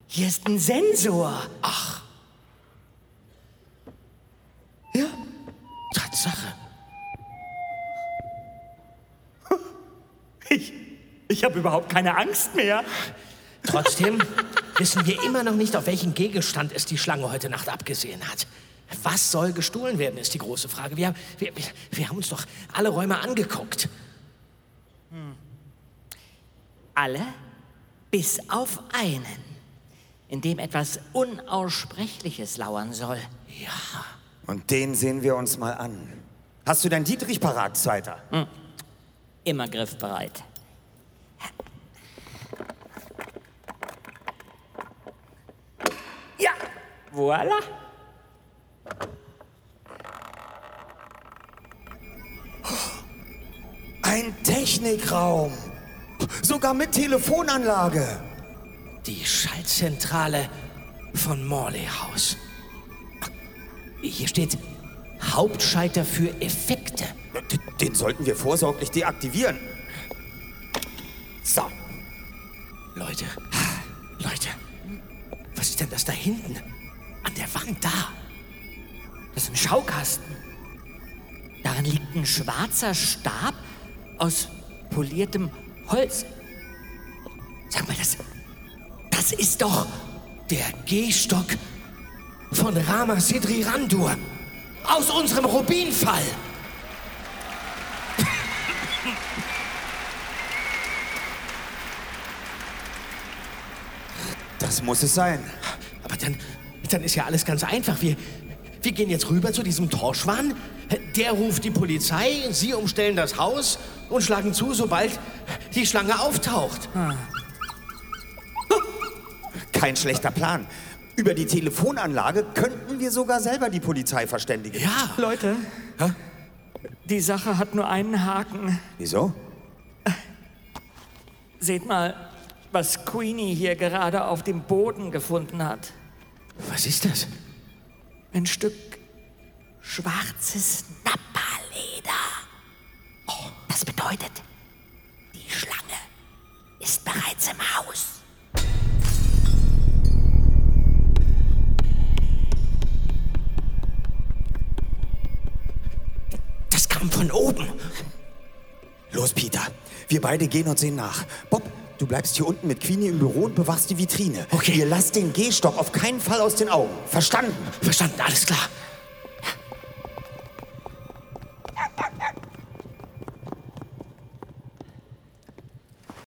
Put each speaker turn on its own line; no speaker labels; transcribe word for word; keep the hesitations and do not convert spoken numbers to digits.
Hier ist ein Sensor.
Ach. Ja, Tatsache.
Ich, ich habe überhaupt keine Angst mehr.
Trotzdem wissen wir immer noch nicht, auf welchen Gegenstand es die Schlange heute Nacht abgesehen hat. Was soll gestohlen werden, ist die große Frage. Wir, wir, wir haben uns doch alle Räume angeguckt.
Hm. Alle? Bis auf einen, in dem etwas Unaussprechliches lauern soll.
Ja.
Und den sehen wir uns mal an. Hast du dein Dietrich parat, Zweiter?
Hm. Immer griffbereit. Ja, voilà.
Ein Technikraum. Sogar mit Telefonanlage.
Die Schaltzentrale von Morley House. Hier steht Hauptschalter für Effekte.
Den sollten wir vorsorglich deaktivieren. So.
Leute, Leute, was ist denn das da hinten? An der Wand da.
Das ist ein Schaukasten. Darin liegt ein schwarzer Stab aus poliertem Holz.
Sag mal, das, das ist doch der Gehstock von Rama Sidri Randur aus unserem Rubinfall.
Das muss es sein.
Aber dann, dann ist ja alles ganz einfach. Wir, wir gehen jetzt rüber zu diesem Torschwan. Der ruft die Polizei, sie umstellen das Haus und schlagen zu, sobald die Schlange auftaucht.
Ah.
Kein schlechter Plan. Über die Telefonanlage könnten wir sogar selber die Polizei verständigen.
Ja.
Leute,
Hä?
die Sache hat nur einen Haken.
Wieso?
Seht mal, was Queenie hier gerade auf dem Boden gefunden hat.
Was ist das?
Ein Stück schwarzes Napaleder. Oh, das bedeutet, die Schlange ist bereits im Haus.
Das kam von oben.
Los, Peter. Wir beide gehen und sehen nach. Bob, du bleibst hier unten mit Queenie im Büro und bewachst die Vitrine.
Okay.
Ihr lasst den Gehstock auf keinen Fall aus den Augen. Verstanden?
Verstanden, alles klar.